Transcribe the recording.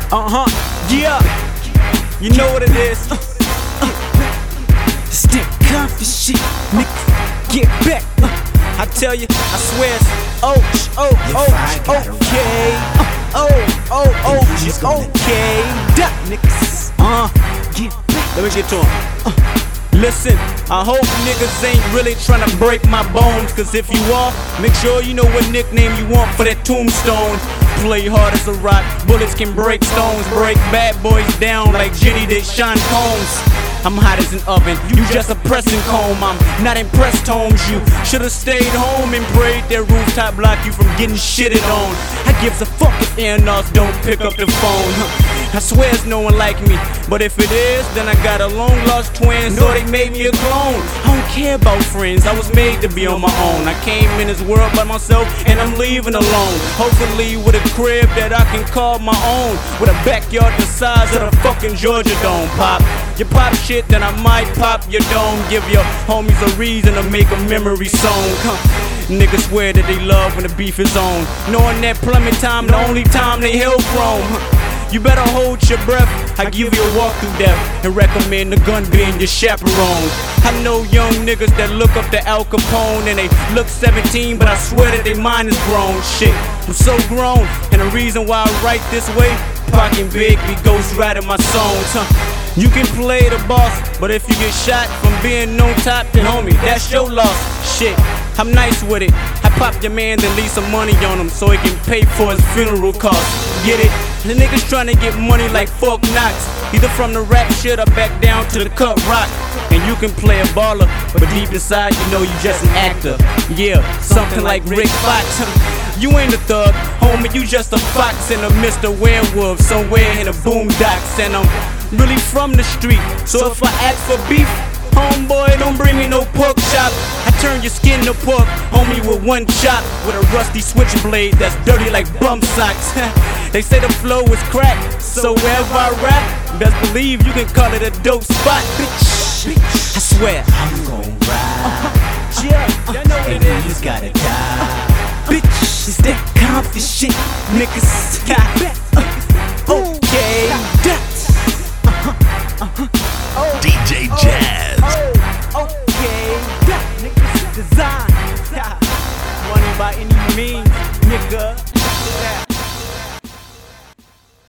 Yeah, you know what it is. Stick comfy shit, nigga, get back. I tell you, I swear it's okay. Duck, niggas. Get back. Let me get to him. Listen, I hope niggas ain't really tryna break my bones. Cause if you are, make sure you know what nickname you want for that tombstone. Play hard as a rock, bullets can break stones. Break bad boys down like Jenny did Sean Combs. I'm hot as an oven, you just a pressing comb. I'm not impressed, Holmes. You should've stayed home and prayed that rooftop block you from getting shitted on. I gives a fuck if Airnauts don't pick up the phone. I swear it's no one like me, but if it is, then I got a long lost twin, so they made me a clone. I don't care about friends, I was made to be on my own. I came in this world by myself, and I'm leaving alone. Hopefully with a crib that I can call my own, with a backyard the size of the fucking Georgia Dome. Pop, you pop shit, then I might pop your dome. Give your homies a reason to make a memory song. Niggas swear that they love when the beef is on, knowing that plummet time the only time they hell chrome. You better hold your breath, I give you a walk through death, and recommend the gun being your chaperone. I know young niggas that look up to Al Capone, and they look 17, but I swear that their mind is grown. Shit, I'm so grown, and the reason why I write this way, Parking Big be ghost riding my songs. You can play the boss, but if you get shot from being on top, then homie, that's your loss. Shit, I'm nice with it. I pop your man, then leave some money on him so he can pay for his funeral costs. Get it? The niggas tryna get money like Fort Knox, either from the rap shit or back down to the cut rock. And you can play a baller, but deep inside you know you just an actor. Yeah, something like Rick Fox. You ain't a thug, homie, you just a fox and a Mr. Werewolf somewhere in the boondocks. And I'm really from the street, so if I ask for beef, homeboy, don't bring me no pork chop. I turn your skin to pork, homie, with one chop, with a rusty switchblade that's dirty like bum socks. They say the flow is crack, so wherever I rap, best believe you can call it a dope spot, bitch. I swear I'm gon' ride. Yeah, y'all know what it And you is. gotta die. Bitch, it's that comfy shit, niggas.